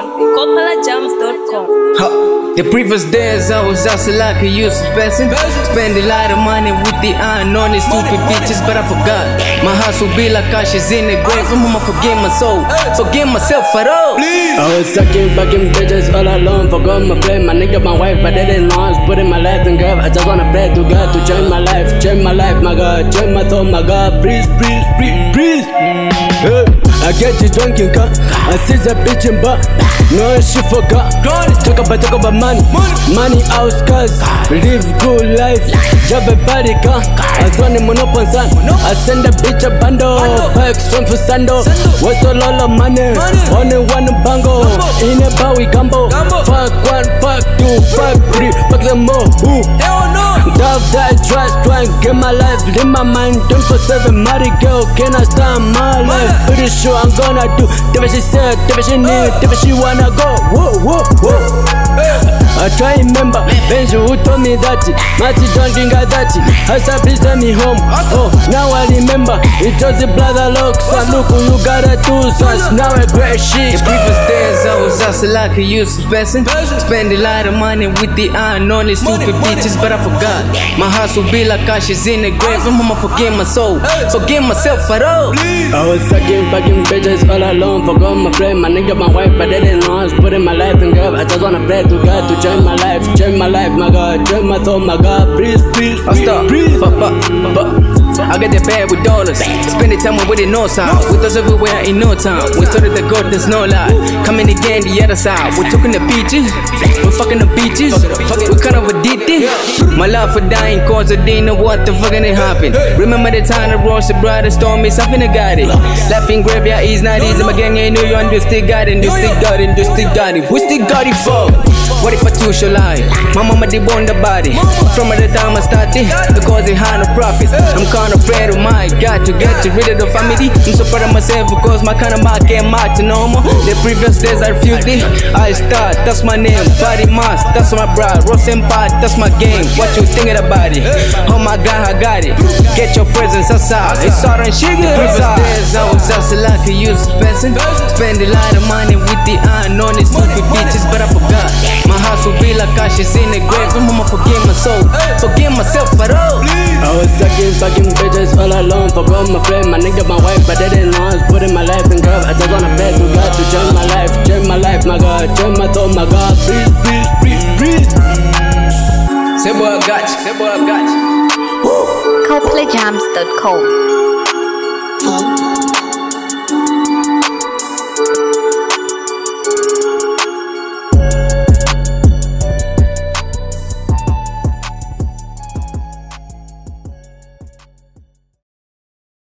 from CoppolaJams.com. The previous days I was hustling like a useless person. Spend a lot of money with the unknown and stupid bitches, but I forgot. My house will be like ashes in the grave. I'ma forgive my soul, forgive myself for all. I was sucking fucking bitches all alone. Forgot my flame, my nigga, my wife, but I didn't know I was putting my life in God. I just wanna pray to God to change my life, my God, change my soul, my God. Please, please, please, please. Hey. I get you drunk in car, I see the bitch in bar. No, she forgot. Talk about money house cars. Live good life, drive a body car. I run him on up on sun. I send a bitch a bundle, packs from for Sando. What's a lot of money? Only one bango. In a bowie gumbo. Fuck one, fuck two, fuck three, fuck them all. Dove that trust, try and get my life, live my mind. 24/7, marry girl, can I start my life? Pretty sure I'm gonna do the she said, the she need, the she wanna go. Whoa, whoa, whoa. I try remember, Benji who told me that Mati don't drink at that. Hasa please tell me home. Oh, now I remember, it was the brother locks. So look who you gotta do, so now a great shit. The previous days I was hustling like a useless person. Spend a lot of money with the unknown and stupid bitches, but I forgot. My house will be like ashes in the grave. I'ma forgive my soul, forgive myself for all. I was sucking fucking bitches all alone. Forgot my friend, my nigga, my wife, but I didn't know I was putting my life in God. I just wanna pray to God to change my life, my God, change my soul, my God. Please, please, I'll stop, please. I got that bag with dollars. Spend the time with it no time. With us everywhere in no time. We started the gold, there's no lie. Coming again the other side. We're talking the beaches, we're fucking the beaches. We kind of addicted. My love for dying cause I didn't know what the fucking it happened. Remember the time the rose the brother storm me, something I got it. Laughing graveyard is not easy. My gang ain't know you and you still got it, you still got it, you still got it. We still got it for. What if I choose your life? My mama did want the body. From the time I started, because it had no profits. I'm kinda afraid of my God to get rid of the family. I'm so proud of myself because my kind of mark can't match no more. The previous days I refused it. I start, that's my name. Body mass, that's my bride. Rose and pot, that's my game. What you thinking about it? Oh my God, I got it. Get your presence outside. It's all and sugar. The previous days I was hustling like a useless person. Spend a lot of money with the unknown and stupid bitches, but I forgot. My house will be like ashes in the grave. I'ma forgive my soul, forgive myself for all. I was sucking fucking bitches all alone. Forgot my friend, my nigga, my wife, but I didn't know I was putting my life in God. I just wanna pray to God to change my life, my God, change my soul, my God. Please, please, please, please. Say boy I got you, say boy I got you. CoppolaJams.com.